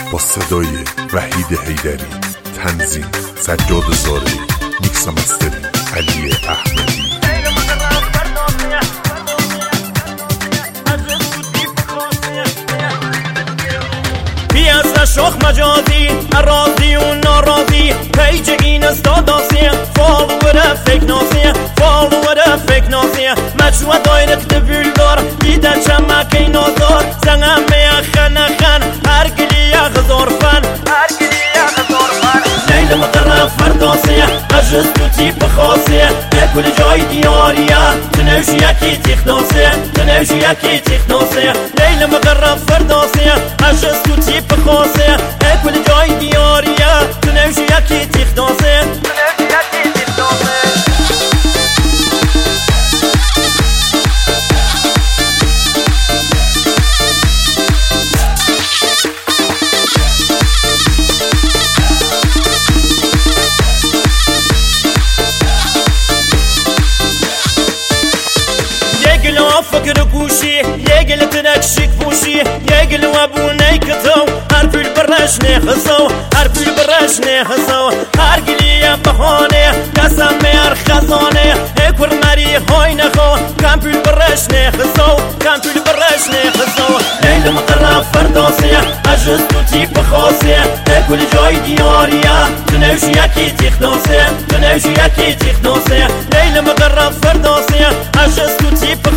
با صدای وحید حیدری، تنظیم سجاد زارعی، میکس و مستری علی احمدی. پیاز شوخ مجازی راضی و ناراضی پیج این استاداسی فالوور فیک ناسی فالوور فیک ناسی مجموعه دایرکت بولدار دیده چمکی نازار زنم میخن خن هر گلی غزار فن هر گلی غزار فن لیل مقرب فرداسی اجز تو تیپ خاصی کل جای دیاریه تنوشی یکی تخناسی تنوشی یکی تخناسی لیل مقرب فرداسی اجز تو تیپ خاصی کل جای دیاریه تنوشی یکی تخناسی تنوشی یکی تخناسی. فكر كوشي يقل تنكشك بوشي يقل وابوني كتو عرف البرش نخصو عرف البرش نخصو هرقلي يا بخوني قسمي ارخصوني اكور مري هوي نخو كان في البرش نخصو كان في البرش نخصو ليل مقرب فردوسي اجز تو تيب خاصي كل جاي دياريا تنوشي يكي تخنوسي تنوشي يكي تخنوسي ليل مقرب فردوسي اجز تو تيب